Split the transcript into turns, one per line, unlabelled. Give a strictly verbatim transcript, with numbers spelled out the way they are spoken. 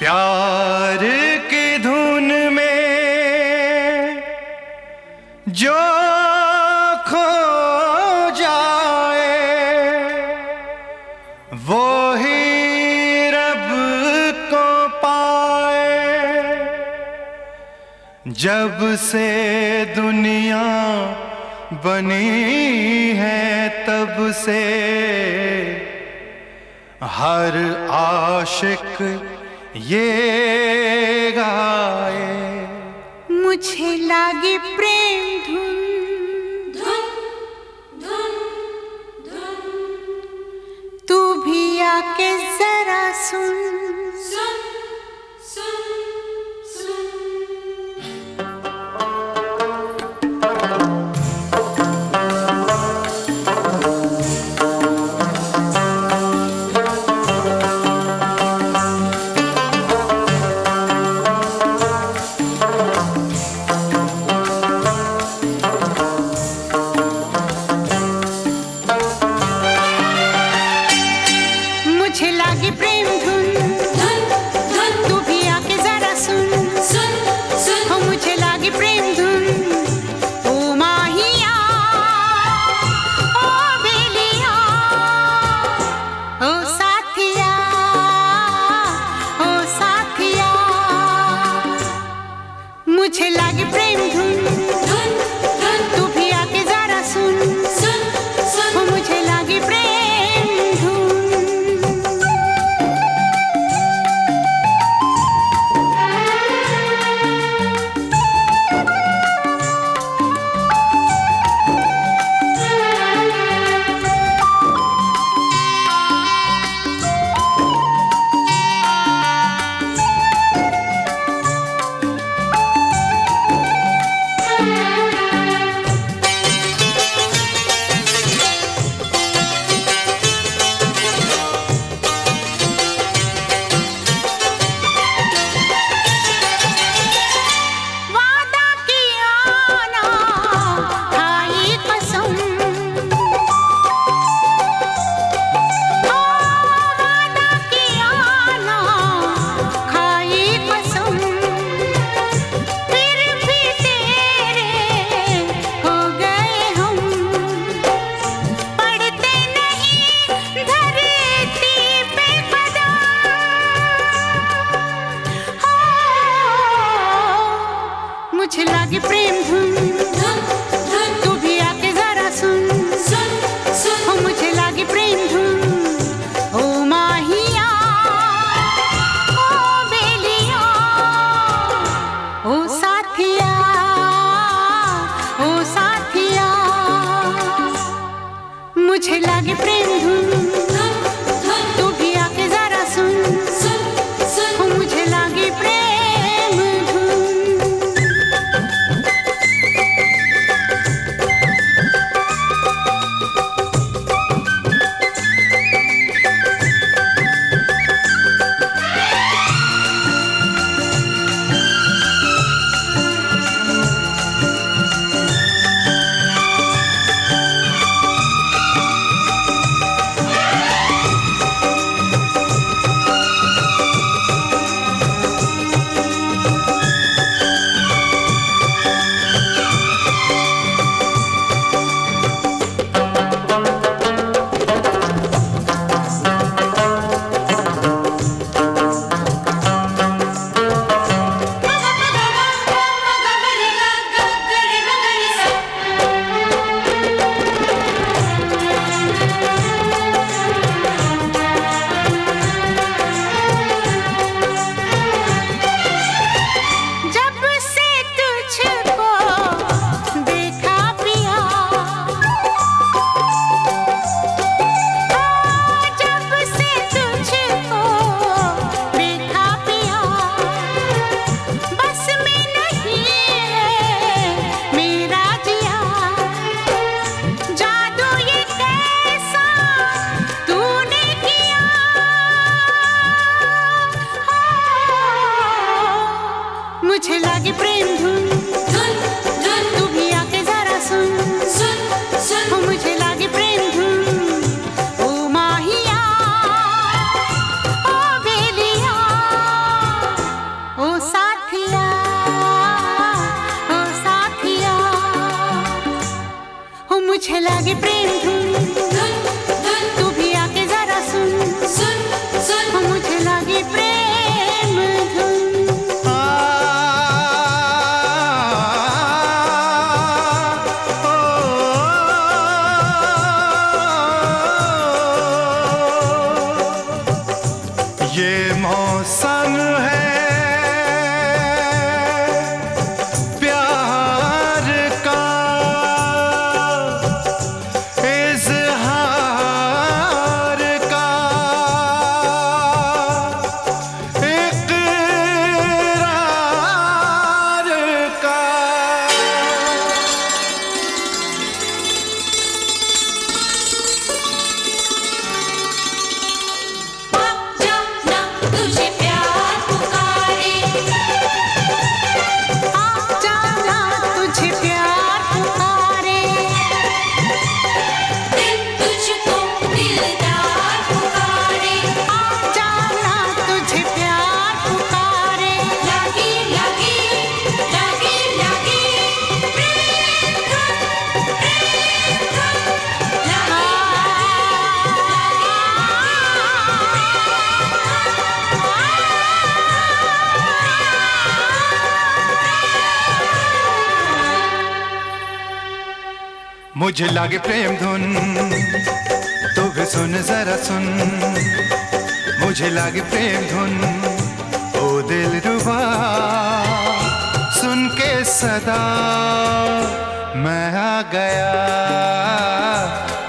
प्यार की धुन में जो खो जाए वो ही रब को पाए। जब से दुनिया बनी है तब से हर आशिक ये गाए,
मुझे लागे प्रेम धुन
धुन धुन धुन,
तू भी आके जरा सुन
सुन सुन सुन।
मुझे लागे प्रेम धुन
धुन धुन,
तू भी आके जरा सुन
सुन सुन।
हो मुझे लागे प्रेम धुन। ओ माहिया ओ बेलिया ओ साथिया ओ साथिया, मुझे लागे प्रेम धुन
धुन धुन,
तू भी आके जरा सुन
सुन सुन।
हो मुझे लागे प्रेम धुन। वादा किया ना खाई कसम, ओ वादा किया ना खाई कसम, फिर भी तेरे हो गए हम। पड़ते नहीं धरती पे कदम, मुझे लागे प्रेम धुन
धुन धुन,
तू भी आके जरा सुन
सुन सुन।
हो मुझे लागे प्रेम धुन। ओ माहिया ओ बेलिया ओ साथिया ओ साथिया, मुझे लागे प्रेम धुन
धुन धुन,
तू भी आके जरा सुन
सुन सुन।
हो मुझे लागे प्रेम धुन। मुझे लागे प्रेम धुन,
धुन धुन
तू भी आके जरा सुन,
सुन सुन
मुझे लागे प्रेम धुन।
आ, ओ, ये मौसम है प्यार का, इज़हार का, इक़रार का।
जाना तुझे प्यार पुकारे,
आ जाना तुझे प्यार पुकारे,
दिल तुझको दिलदार पुकारे,
आ जाना तुझे प्यार पुकारे।
लागी लागी लागी लागी प्रेम धुन, प्रेम धुन, लागी
मुझे लागे प्रेम धुन, तू भी सुन जरा सुन, मुझे लागे प्रेम धुन, ओ दिल रुबा, सुन के सदा मैं आ गया